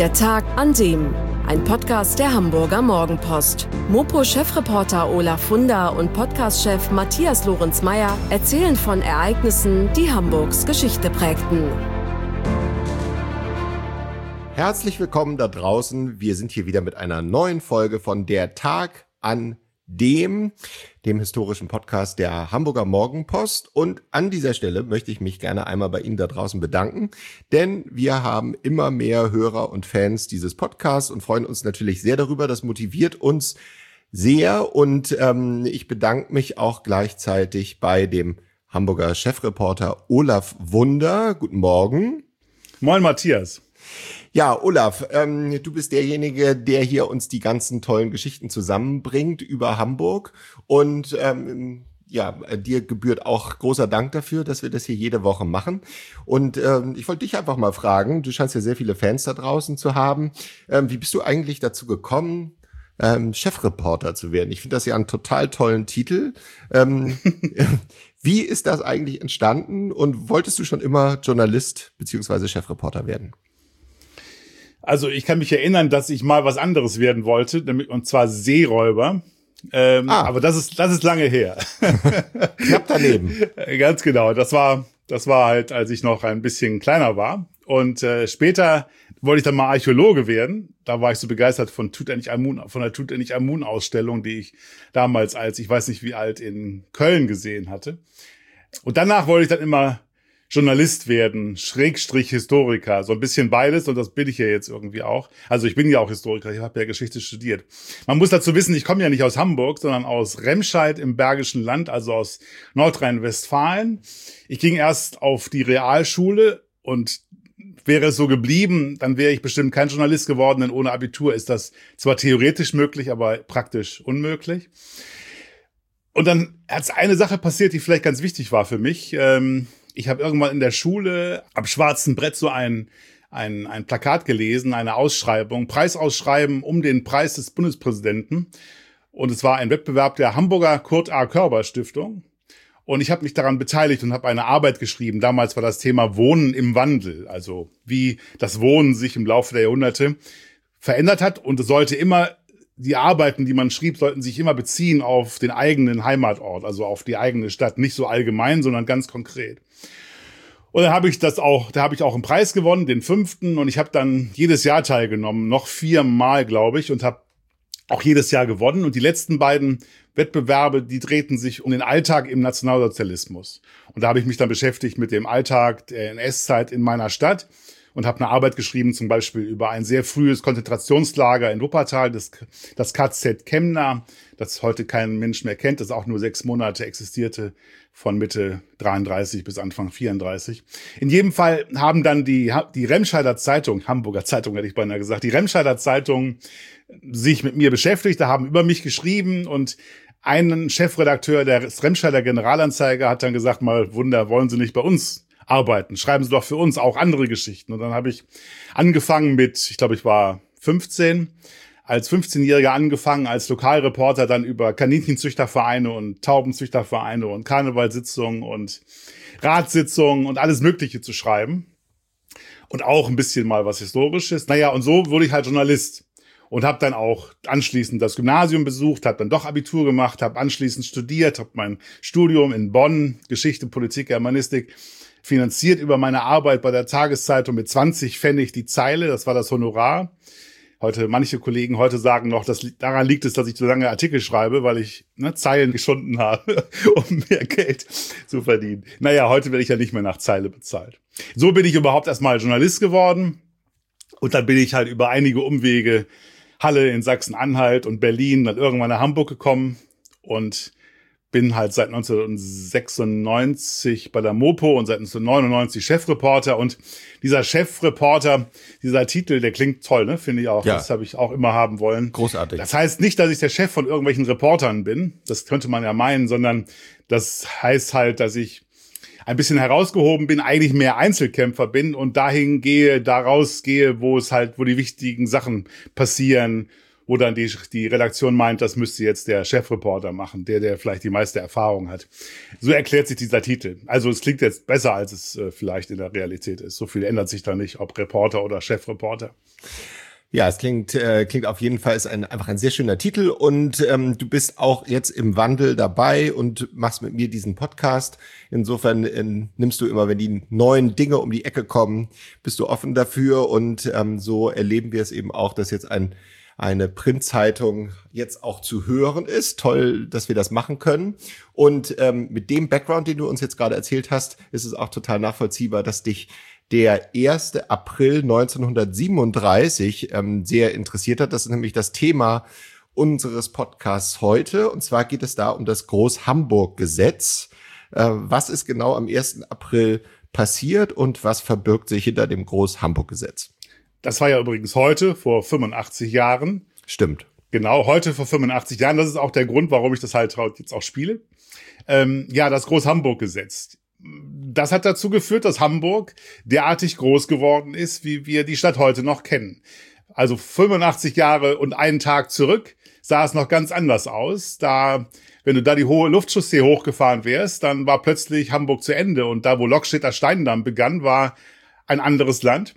Der Tag an dem. Ein Podcast der Hamburger Morgenpost. Mopo-Chefreporter Olaf Funder und Podcast-Chef Matthias Lorenz-Meyer erzählen von Ereignissen, die Hamburgs Geschichte prägten. Herzlich willkommen da draußen. Wir sind hier wieder mit einer neuen Folge von Der Tag an dem historischen Podcast der Hamburger Morgenpost. Und an dieser Stelle möchte ich mich gerne einmal bei Ihnen da draußen bedanken, denn wir haben immer mehr Hörer und Fans dieses Podcasts und freuen uns natürlich sehr darüber. Das motiviert uns sehr und ich bedanke mich auch gleichzeitig bei dem Hamburger Chefreporter Olaf Wunder. Guten Morgen. Moin Matthias. Ja, Olaf, du bist derjenige, der hier uns die ganzen tollen Geschichten zusammenbringt über Hamburg und dir gebührt auch großer Dank dafür, dass wir das hier jede Woche machen. Und ich wollte dich einfach mal fragen, du scheinst ja sehr viele Fans da draußen zu haben. Wie bist du eigentlich dazu gekommen, Chefreporter zu werden? Ich finde das ja einen total tollen Titel. Wie ist das eigentlich entstanden und wolltest du schon immer Journalist beziehungsweise Chefreporter werden? Also ich kann mich erinnern, dass ich mal was anderes werden wollte, und zwar Seeräuber. Aber das ist lange her. Knapp daneben. Ganz genau. Das war halt, als ich noch ein bisschen kleiner war. Und später wollte ich dann mal Archäologe werden. Da war ich so begeistert von der Tutanchamun-Ausstellung, die ich damals als, ich weiß nicht wie alt, in Köln gesehen hatte. Und danach wollte ich dann immer Journalist werden, Schrägstrich Historiker, so ein bisschen beides, und das bin ich ja jetzt irgendwie auch. Also ich bin ja auch Historiker, ich habe ja Geschichte studiert. Man muss dazu wissen, ich komme ja nicht aus Hamburg, sondern aus Remscheid im Bergischen Land, also aus Nordrhein-Westfalen. Ich ging erst auf die Realschule und wäre es so geblieben, dann wäre ich bestimmt kein Journalist geworden, denn ohne Abitur ist das zwar theoretisch möglich, aber praktisch unmöglich. Und dann hat eine Sache passiert, die vielleicht ganz wichtig war für mich. Ich habe irgendwann in der Schule am schwarzen Brett so ein Plakat gelesen, eine Ausschreibung, Preisausschreiben um den Preis des Bundespräsidenten. Und es war ein Wettbewerb der Hamburger Kurt A. Körber Stiftung. Und ich habe mich daran beteiligt und habe eine Arbeit geschrieben. Damals war das Thema Wohnen im Wandel, also wie das Wohnen sich im Laufe der Jahrhunderte verändert hat. Und es sollte immer, die Arbeiten, die man schrieb, sollten sich immer beziehen auf den eigenen Heimatort, also auf die eigene Stadt. Nicht so allgemein, sondern ganz konkret. Und dann habe ich auch einen Preis gewonnen, den 5. Und ich habe dann jedes Jahr teilgenommen, noch 4 Mal, glaube ich, und habe auch jedes Jahr gewonnen. Und die letzten beiden Wettbewerbe, die drehten sich um den Alltag im Nationalsozialismus. Und da habe ich mich dann beschäftigt mit dem Alltag der NS-Zeit in meiner Stadt und habe eine Arbeit geschrieben, zum Beispiel über ein sehr frühes Konzentrationslager in Wuppertal, das KZ Kemna, das heute kein Mensch mehr kennt, das auch nur 6 Monate existierte, von Mitte 33 bis Anfang 34. In jedem Fall haben dann die Remscheider Zeitung, Hamburger Zeitung hätte ich beinahe gesagt, die Remscheider Zeitung sich mit mir beschäftigt, da haben über mich geschrieben, und ein Chefredakteur des Remscheider Generalanzeiger hat dann gesagt, mal Wunder, wollen Sie nicht bei uns arbeiten? Schreiben Sie doch für uns auch andere Geschichten. Und dann habe ich angefangen mit, ich glaube, ich war 15, als 15-Jähriger angefangen, als Lokalreporter dann über Kaninchenzüchtervereine und Taubenzüchtervereine und Karnevalssitzungen und Ratssitzungen und alles Mögliche zu schreiben. Und auch ein bisschen mal was Historisches. Naja, und so wurde ich halt Journalist. Und habe dann auch anschließend das Gymnasium besucht, habe dann doch Abitur gemacht, habe anschließend studiert, habe mein Studium in Bonn, Geschichte, Politik, Germanistik, finanziert über meine Arbeit bei der Tageszeitung mit 20 Pfennig die Zeile, das war das Honorar. Manche Kollegen sagen noch, daran liegt es, dass ich so lange Artikel schreibe, weil ich Zeilen geschunden habe, um mehr Geld zu verdienen. Naja, heute werde ich ja nicht mehr nach Zeile bezahlt. So bin ich überhaupt erstmal Journalist geworden, und dann bin ich halt über einige Umwege Halle in Sachsen-Anhalt und Berlin dann irgendwann nach Hamburg gekommen und bin halt seit 1996 bei der Mopo und seit 1999 Chefreporter. Und dieser Chefreporter, dieser Titel, der klingt toll, ne? Finde ich auch. Ja. Das habe ich auch immer haben wollen. Großartig. Das heißt nicht, dass ich der Chef von irgendwelchen Reportern bin. Das könnte man ja meinen, sondern das heißt halt, dass ich ein bisschen herausgehoben bin, eigentlich mehr Einzelkämpfer bin und daraus gehe, wo die wichtigen Sachen passieren, wo dann die Redaktion meint, das müsste jetzt der Chefreporter machen, der vielleicht die meiste Erfahrung hat. So erklärt sich dieser Titel. Also es klingt jetzt besser, als es vielleicht in der Realität ist. So viel ändert sich da nicht, ob Reporter oder Chefreporter. Ja, es klingt auf jeden Fall, ist einfach ein sehr schöner Titel und du bist auch jetzt im Wandel dabei und machst mit mir diesen Podcast. Insofern nimmst du immer, wenn die neuen Dinge um die Ecke kommen, bist du offen dafür und so erleben wir es eben auch, dass jetzt eine Printzeitung jetzt auch zu hören ist. Toll, dass wir das machen können. Und mit dem Background, den du uns jetzt gerade erzählt hast, ist es auch total nachvollziehbar, dass dich der 1. April 1937 sehr interessiert hat. Das ist nämlich das Thema unseres Podcasts heute. Und zwar geht es da um das Groß-Hamburg-Gesetz. Was ist genau am 1. April passiert und was verbirgt sich hinter dem Groß-Hamburg-Gesetz? Das war ja übrigens heute, vor 85 Jahren. Stimmt. Genau, heute vor 85 Jahren. Das ist auch der Grund, warum ich das halt jetzt auch spiele. Das Groß-Hamburg-Gesetz. Das hat dazu geführt, dass Hamburg derartig groß geworden ist, wie wir die Stadt heute noch kennen. Also 85 Jahre und einen Tag zurück sah es noch ganz anders aus. Wenn du da die hohe Luftchaussee hochgefahren wärst, dann war plötzlich Hamburg zu Ende. Und da, wo Lokstedter Steindamm begann, war ein anderes Land.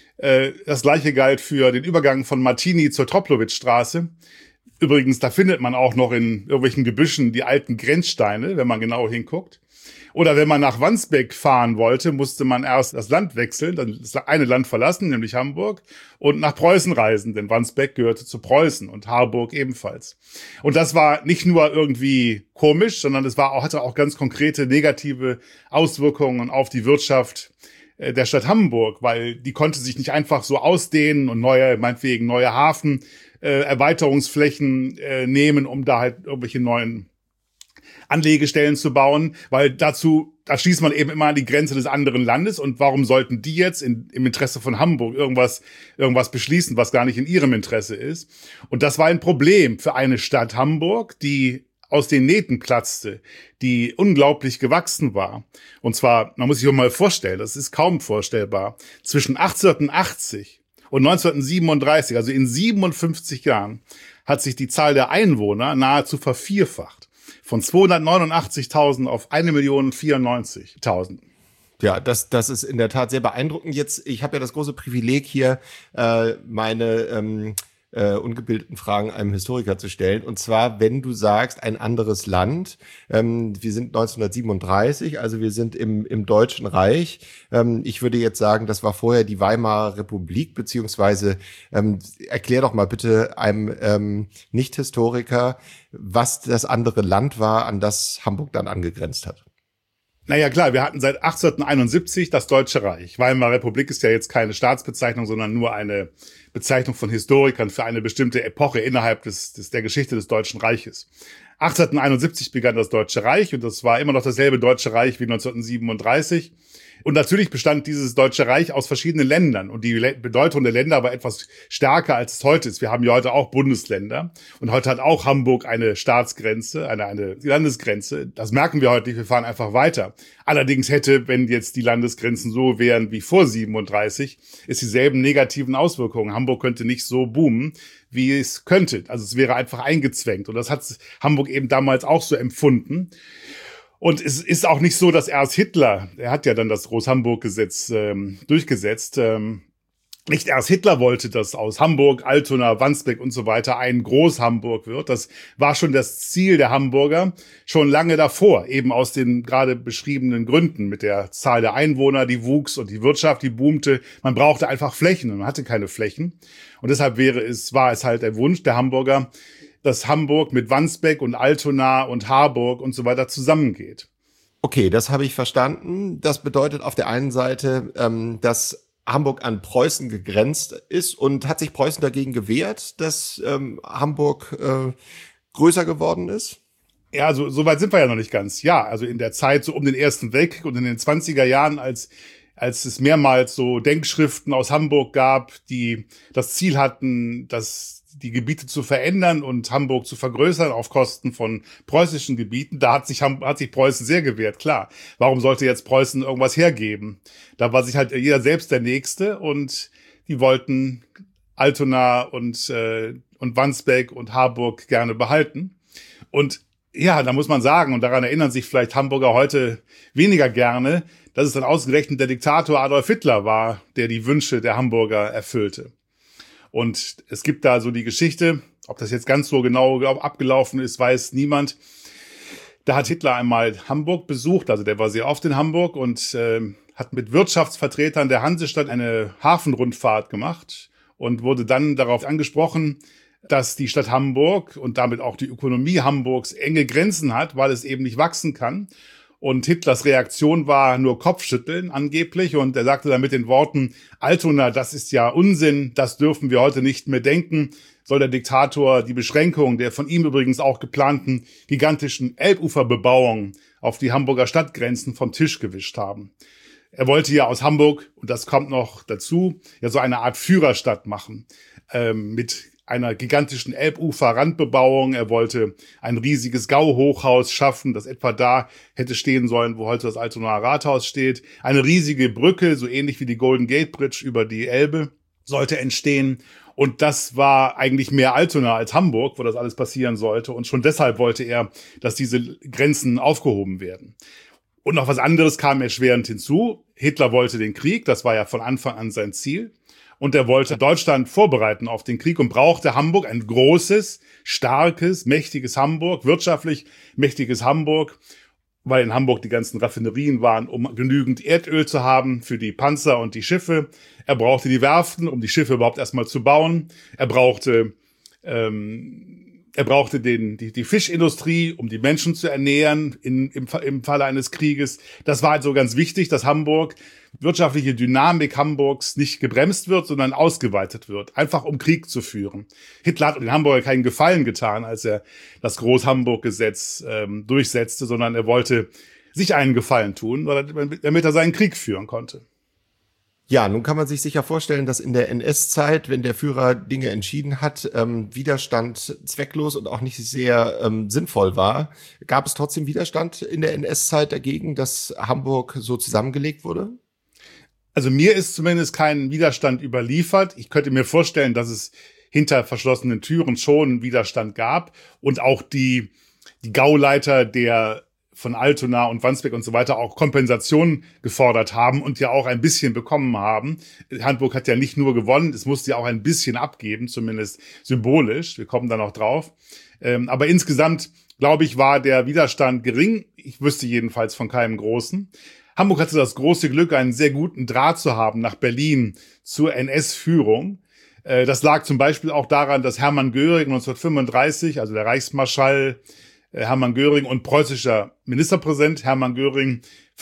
Das Gleiche galt für den Übergang von Martini zur Troplowitz-Straße. Übrigens, da findet man auch noch in irgendwelchen Gebüschen die alten Grenzsteine, wenn man genau hinguckt. Oder wenn man nach Wandsbek fahren wollte, musste man erst das Land wechseln, dann das eine Land verlassen, nämlich Hamburg, und nach Preußen reisen, denn Wandsbek gehörte zu Preußen und Harburg ebenfalls. Und das war nicht nur irgendwie komisch, sondern hatte auch ganz konkrete negative Auswirkungen auf die Wirtschaft der Stadt Hamburg, weil die konnte sich nicht einfach so ausdehnen und meinetwegen neue Erweiterungsflächen nehmen, um da halt irgendwelche neuen Anlegestellen zu bauen, weil da schließt man eben immer an die Grenze des anderen Landes. Und warum sollten die jetzt im Interesse von Hamburg irgendwas beschließen, was gar nicht in ihrem Interesse ist? Und das war ein Problem für eine Stadt Hamburg, die aus den Nähten platzte, die unglaublich gewachsen war. Und zwar, man muss sich mal vorstellen, das ist kaum vorstellbar, zwischen 1880 und 1937, also in 57 Jahren, hat sich die Zahl der Einwohner nahezu vervierfacht. Von 289.000 auf 1.094.000. Ja, das ist in der Tat sehr beeindruckend. Jetzt, ich habe ja das große Privileg hier, meine ungebildeten Fragen einem Historiker zu stellen. Und zwar, wenn du sagst, ein anderes Land. Wir sind 1937, also wir sind im Deutschen Reich. Ich würde jetzt sagen, das war vorher die Weimarer Republik, beziehungsweise erklär doch mal bitte einem Nicht-Historiker, was das andere Land war, an das Hamburg dann angegrenzt hat. Naja, klar, wir hatten seit 1871 das Deutsche Reich. Weimarer Republik ist ja jetzt keine Staatsbezeichnung, sondern nur eine Bezeichnung von Historikern für eine bestimmte Epoche innerhalb der Geschichte des Deutschen Reiches. 1871 begann das Deutsche Reich und das war immer noch dasselbe Deutsche Reich wie 1937. Und natürlich bestand dieses Deutsche Reich aus verschiedenen Ländern. Und die Bedeutung der Länder war etwas stärker, als es heute ist. Wir haben ja heute auch Bundesländer. Und heute hat auch Hamburg eine Staatsgrenze, eine Landesgrenze. Das merken wir heute nicht. Wir fahren einfach weiter. Allerdings wenn jetzt die Landesgrenzen so wären wie vor 37, es dieselben negativen Auswirkungen. Hamburg könnte nicht so boomen, wie es könnte. Also es wäre einfach eingezwängt. Und das hat Hamburg eben damals auch so empfunden. Und es ist auch nicht so, dass erst Hitler, er hat ja dann das Groß-Hamburg-Gesetz durchgesetzt, nicht erst Hitler wollte, dass aus Hamburg, Altona, Wandsbek und so weiter ein Groß-Hamburg wird. Das war schon das Ziel der Hamburger schon lange davor, eben aus den gerade beschriebenen Gründen mit der Zahl der Einwohner, die wuchs und die Wirtschaft, die boomte. Man brauchte einfach Flächen und man hatte keine Flächen. Und deshalb war es halt der Wunsch der Hamburger, dass Hamburg mit Wandsbek und Altona und Harburg und so weiter zusammengeht. Okay, das habe ich verstanden. Das bedeutet auf der einen Seite, dass Hamburg an Preußen gegrenzt ist und hat sich Preußen dagegen gewehrt, dass Hamburg größer geworden ist? Ja, so weit sind wir ja noch nicht ganz. Ja, also in der Zeit so um den Ersten Weltkrieg und in den 20er Jahren, als es mehrmals so Denkschriften aus Hamburg gab, die das Ziel hatten, die Gebiete zu verändern und Hamburg zu vergrößern auf Kosten von preußischen Gebieten. Da hat sich Preußen sehr gewehrt, klar. Warum sollte jetzt Preußen irgendwas hergeben? Da war sich halt jeder selbst der Nächste und die wollten Altona und und Wandsbek und Harburg gerne behalten. Und ja, da muss man sagen, und daran erinnern sich vielleicht Hamburger heute weniger gerne, dass es dann ausgerechnet der Diktator Adolf Hitler war, der die Wünsche der Hamburger erfüllte. Und es gibt da so die Geschichte, ob das jetzt ganz so genau abgelaufen ist, weiß niemand. Da hat Hitler einmal Hamburg besucht, also der war sehr oft in Hamburg und hat mit Wirtschaftsvertretern der Hansestadt eine Hafenrundfahrt gemacht und wurde dann darauf angesprochen, dass die Stadt Hamburg und damit auch die Ökonomie Hamburgs enge Grenzen hat, weil es eben nicht wachsen kann. Und Hitlers Reaktion war nur Kopfschütteln angeblich. Und er sagte dann mit den Worten, Altona, das ist ja Unsinn, das dürfen wir heute nicht mehr denken. Soll der Diktator die Beschränkung der von ihm übrigens auch geplanten gigantischen Elbuferbebauung auf die Hamburger Stadtgrenzen vom Tisch gewischt haben. Er wollte ja aus Hamburg, und das kommt noch dazu, ja so eine Art Führerstadt machen, mit einer gigantischen Elbufer-Randbebauung. Er wollte ein riesiges Gauhochhaus schaffen, das etwa da hätte stehen sollen, wo heute das Altonaer Rathaus steht. Eine riesige Brücke, so ähnlich wie die Golden Gate Bridge über die Elbe, sollte entstehen. Und das war eigentlich mehr Altona als Hamburg, wo das alles passieren sollte. Und schon deshalb wollte er, dass diese Grenzen aufgehoben werden. Und noch was anderes kam erschwerend hinzu. Hitler wollte den Krieg, das war ja von Anfang an sein Ziel. Und er wollte Deutschland vorbereiten auf den Krieg und brauchte Hamburg, ein großes, starkes, mächtiges Hamburg, wirtschaftlich mächtiges Hamburg, weil in Hamburg die ganzen Raffinerien waren, um genügend Erdöl zu haben für die Panzer und die Schiffe. Er brauchte die Werften, um die Schiffe überhaupt erstmal zu bauen. Er brauchte die Fischindustrie, um die Menschen zu ernähren im Falle eines Krieges. Das war also ganz wichtig, dass Hamburg, wirtschaftliche Dynamik Hamburgs nicht gebremst wird, sondern ausgeweitet wird, einfach um Krieg zu führen. Hitler hat den Hamburger keinen Gefallen getan, als er das Groß-Hamburg-Gesetz durchsetzte, sondern er wollte sich einen Gefallen tun, damit er seinen Krieg führen konnte. Ja, nun kann man sich sicher vorstellen, dass in der NS-Zeit, wenn der Führer Dinge entschieden hat, Widerstand zwecklos und auch nicht sehr sinnvoll war. Gab es trotzdem Widerstand in der NS-Zeit dagegen, dass Hamburg so zusammengelegt wurde? Also mir ist zumindest kein Widerstand überliefert. Ich könnte mir vorstellen, dass es hinter verschlossenen Türen schon Widerstand gab und auch die Gauleiter der von Altona und Wandsbek und so weiter auch Kompensation gefordert haben und ja auch ein bisschen bekommen haben. Hamburg hat ja nicht nur gewonnen, es musste ja auch ein bisschen abgeben, zumindest symbolisch. Wir kommen da noch drauf. Aber insgesamt, glaube ich, war der Widerstand gering. Ich wüsste jedenfalls von keinem großen. Hamburg hatte das große Glück, einen sehr guten Draht zu haben nach Berlin zur NS-Führung. Das lag zum Beispiel auch daran, dass Hermann Göring 1935, also der Reichsmarschall Hermann Göring und preußischer Ministerpräsident Hermann Göring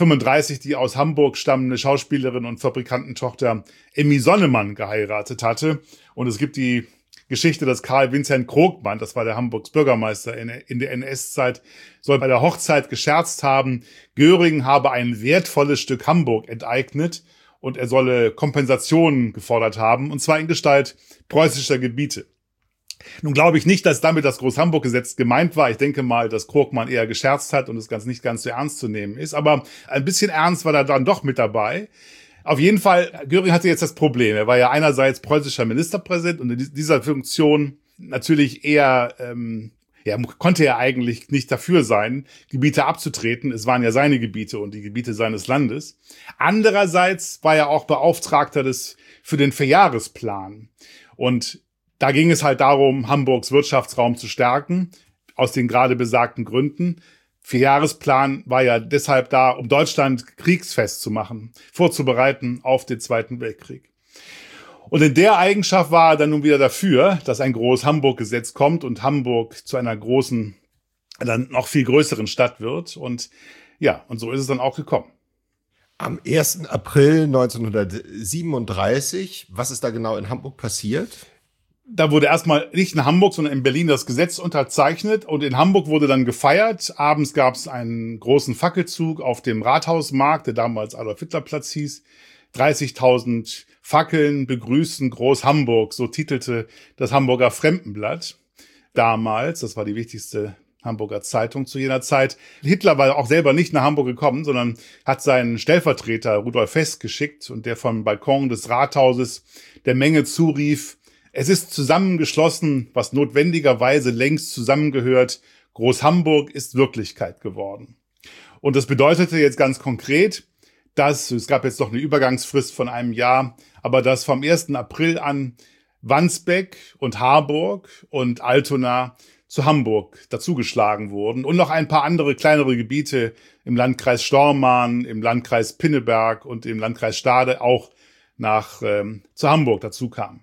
35 die aus Hamburg stammende Schauspielerin und Fabrikantentochter Emmy Sonnemann geheiratet hatte. Und es gibt die Geschichte, dass Karl Vincent Krogmann, das war der Hamburgs Bürgermeister in der NS-Zeit, soll bei der Hochzeit gescherzt haben, Göring habe ein wertvolles Stück Hamburg enteignet und er solle Kompensationen gefordert haben, und zwar in Gestalt preußischer Gebiete. Nun glaube ich nicht, dass damit das Groß-Hamburg-Gesetz gemeint war. Ich denke mal, dass Krogmann eher gescherzt hat und es nicht ganz so ernst zu nehmen ist. Aber ein bisschen ernst war da dann doch mit dabei. Auf jeden Fall, Göring hatte jetzt das Problem. Er war ja einerseits preußischer Ministerpräsident und in dieser Funktion natürlich eher, konnte er eigentlich nicht dafür sein, Gebiete abzutreten. Es waren ja seine Gebiete und die Gebiete seines Landes. Andererseits war er auch Beauftragter für den Vierjahresplan. Und da ging es halt darum, Hamburgs Wirtschaftsraum zu stärken, aus den gerade besagten Gründen. Vierjahresplan war ja deshalb da, um Deutschland kriegsfest zu machen, vorzubereiten auf den Zweiten Weltkrieg. Und in der Eigenschaft war er dann nun wieder dafür, dass ein Groß-Hamburg-Gesetz kommt und Hamburg zu einer großen, dann noch viel größeren Stadt wird. Und ja, und so ist es dann auch gekommen. Am 1. April 1937, was ist da genau in Hamburg passiert? Da wurde erstmal nicht in Hamburg, sondern in Berlin das Gesetz unterzeichnet und in Hamburg wurde dann gefeiert. Abends gab es einen großen Fackelzug auf dem Rathausmarkt, der damals Adolf-Hitler-Platz hieß. 30.000 Fackeln begrüßen Groß-Hamburg, so titelte das Hamburger Fremdenblatt damals. Das war die wichtigste Hamburger Zeitung zu jener Zeit. Hitler war auch selber nicht nach Hamburg gekommen, sondern hat seinen Stellvertreter Rudolf Fest geschickt und der vom Balkon des Rathauses der Menge zurief: Es ist zusammengeschlossen, was notwendigerweise längst zusammengehört. Groß-Hamburg ist Wirklichkeit geworden. Und das bedeutete jetzt ganz konkret, dass, es gab jetzt noch eine Übergangsfrist von einem Jahr, aber dass vom 1. April an Wandsbek und Harburg und Altona zu Hamburg dazugeschlagen wurden und noch ein paar andere kleinere Gebiete im Landkreis Stormarn, im Landkreis Pinneberg und im Landkreis Stade auch zu Hamburg dazu kamen.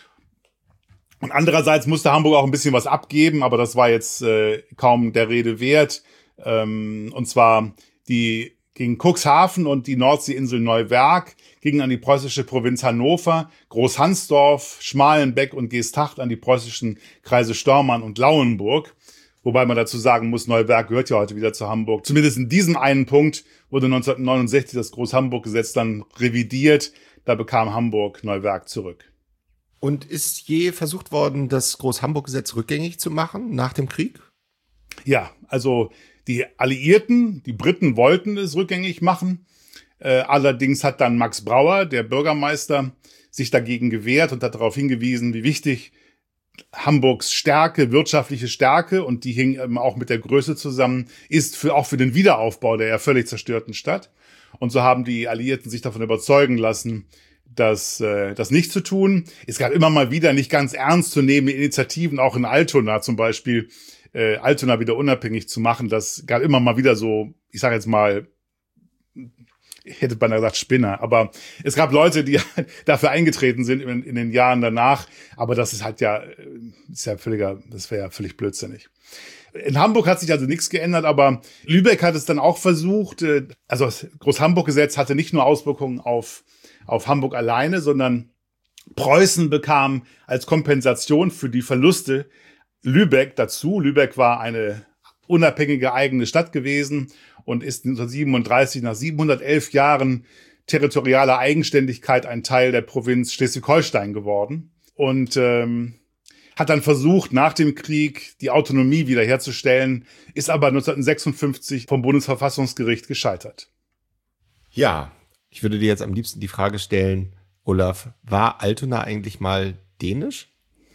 Und andererseits musste Hamburg auch ein bisschen was abgeben, aber das war jetzt kaum der Rede wert. Und zwar gegen Cuxhaven und die Nordseeinsel Neuwerk gingen an die preußische Provinz Hannover, Großhansdorf, Schmalenbeck und Geesthacht an die preußischen Kreise Stormarn und Lauenburg. Wobei man dazu sagen muss, Neuwerk gehört ja heute wieder zu Hamburg. Zumindest in diesem einen Punkt wurde 1969 das Groß-Hamburg-Gesetz dann revidiert. Da bekam Hamburg Neuwerk zurück. Und ist je versucht worden, das Groß-Hamburg-Gesetz rückgängig zu machen nach dem Krieg? Ja, also die Alliierten, die Briten wollten es rückgängig machen. Allerdings hat dann Max Brauer, der Bürgermeister, sich dagegen gewehrt und hat darauf hingewiesen, wie wichtig Hamburgs Stärke, wirtschaftliche Stärke, und die hing eben auch mit der Größe zusammen, ist auch für den Wiederaufbau der ja völlig zerstörten Stadt. Und so haben die Alliierten sich davon überzeugen lassen, das nicht zu tun. Es gab immer mal wieder nicht ganz ernstzunehmende Initiativen, auch in Altona zum Beispiel, Altona wieder unabhängig zu machen. Das gab immer mal wieder so, ich sage jetzt mal, ich hätte beinahe gesagt Spinner, aber es gab Leute, die dafür eingetreten sind in den Jahren danach. Aber das ist halt das wäre ja völlig blödsinnig. In Hamburg hat sich also nichts geändert, aber Lübeck hat es dann auch versucht. Also das Groß-Hamburg-Gesetz hatte nicht nur Auswirkungen auf Hamburg alleine, sondern Preußen bekam als Kompensation für die Verluste Lübeck dazu. Lübeck war eine unabhängige eigene Stadt gewesen und ist 1937 nach 711 Jahren territorialer Eigenständigkeit ein Teil der Provinz Schleswig-Holstein geworden und hat dann versucht, nach dem Krieg die Autonomie wiederherzustellen, ist aber 1956 vom Bundesverfassungsgericht gescheitert. Ja, ich würde dir jetzt am liebsten die Frage stellen, Olaf, war Altona eigentlich mal dänisch?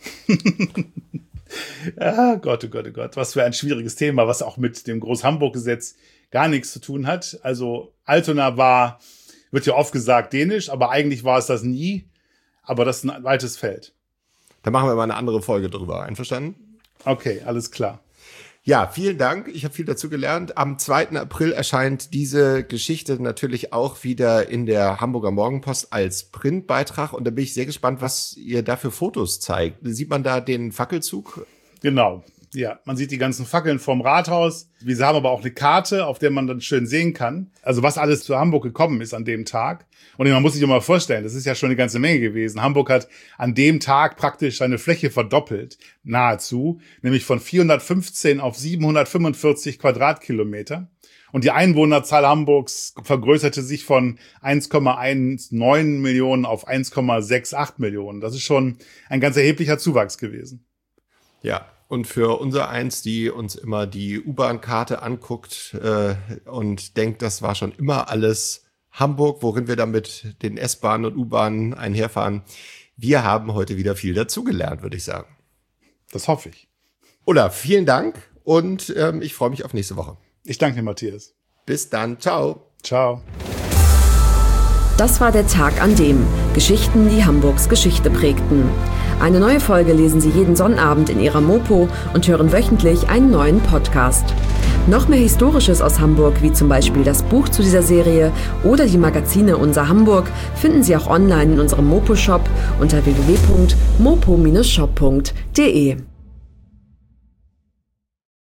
Ah, Gott, oh Gott, oh Gott, was für ein schwieriges Thema, was auch mit dem Groß-Hamburg-Gesetz gar nichts zu tun hat. Also Altona wird ja oft gesagt dänisch, aber eigentlich war es das nie. Aber das ist ein weites Feld. Da machen wir mal eine andere Folge drüber. Einverstanden? Okay, alles klar. Ja, vielen Dank. Ich habe viel dazu gelernt. Am 2. April erscheint diese Geschichte natürlich auch wieder in der Hamburger Morgenpost als Printbeitrag. Und da bin ich sehr gespannt, was ihr da für Fotos zeigt. Sieht man da den Fackelzug? Genau. Ja, man sieht die ganzen Fackeln vom Rathaus. Wir haben aber auch eine Karte, auf der man dann schön sehen kann, also was alles zu Hamburg gekommen ist an dem Tag. Und man muss sich mal vorstellen, das ist ja schon eine ganze Menge gewesen. Hamburg hat an dem Tag praktisch seine Fläche verdoppelt, nahezu, nämlich von 415 auf 745 Quadratkilometer. Und die Einwohnerzahl Hamburgs vergrößerte sich von 1,19 Millionen auf 1,68 Millionen. Das ist schon ein ganz erheblicher Zuwachs gewesen. Ja. Und für unser Eins, die uns immer die U-Bahn-Karte anguckt und denkt, das war schon immer alles Hamburg, worin wir dann mit den S-Bahnen und U-Bahnen einherfahren. Wir haben heute wieder viel dazugelernt, würde ich sagen. Das hoffe ich. Olaf, vielen Dank und ich freue mich auf nächste Woche. Ich danke dir, Matthias. Bis dann. Ciao. Ciao. Das war der Tag an dem Geschichten, die Hamburgs Geschichte prägten. Eine neue Folge lesen Sie jeden Sonnabend in Ihrer Mopo und hören wöchentlich einen neuen Podcast. Noch mehr Historisches aus Hamburg, wie zum Beispiel das Buch zu dieser Serie oder die Magazine Unser Hamburg, finden Sie auch online in unserem Mopo-Shop unter www.mopo-shop.de.